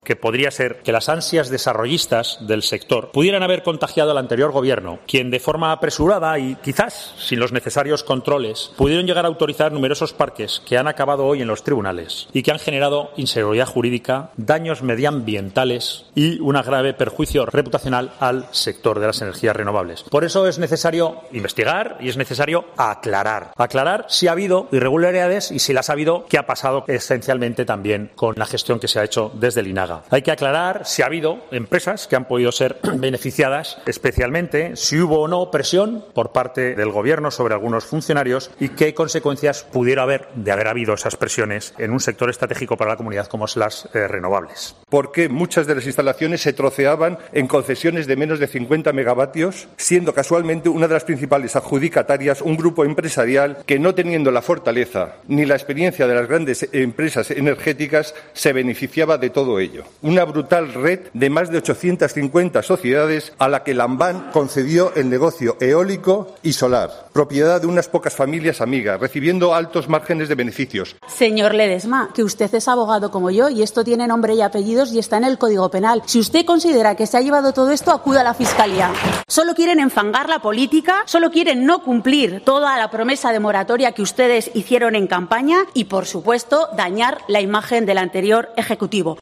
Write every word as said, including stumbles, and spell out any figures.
que podría ser que las ansias desarrollistas del sector pudieran haber contagiado al anterior gobierno, quien de forma apresurada y quizás sin los necesarios controles pudieron llegar a autorizar numerosos parques que han acabado hoy en los tribunales y que han generado inseguridad jurídica, daños medioambientales y un grave perjuicio reputacional al sector de las energías renovables. Por eso es necesario investigar y es necesario aclarar. Aclarar si ha habido irregularidades y si las ha habido, qué ha pasado esencialmente también con la gestión que se ha hecho desde el INAGA. Hay que aclarar si ha habido empresas que han podido ser beneficiadas, especialmente si hubo o no presión por parte del Gobierno sobre algunos funcionarios y qué consecuencias pudiera haber de haber habido esas presiones en un sector estratégico para la comunidad como es las eh, renovables. ¿Por qué muchas de las instalaciones se troceaban en concesiones de menos de cincuenta megavatios, siendo casualmente una de las principales adjudicatarias un grupo empresarial que, no teniendo la fortaleza ni la experiencia de las grandes empresas energéticas, se beneficiaba de todo ello? Una brutal red de más de ochocientas cincuenta sociedades a la que Lambán concedió el negocio eólico y solar, propiedad de unas pocas familias amigas, recibiendo altos márgenes de beneficios. Señor Ledesma, que usted es abogado como yo y esto tiene nombre y apellidos y está en el Código Penal. Si usted considera que se ha llevado todo esto, acuda a la Fiscalía. Solo quieren enfangar la política, solo quieren no cumplir toda la promesa de moratoria que ustedes hicieron en campaña y, por supuesto, dañar la imagen del anterior Ejecutivo.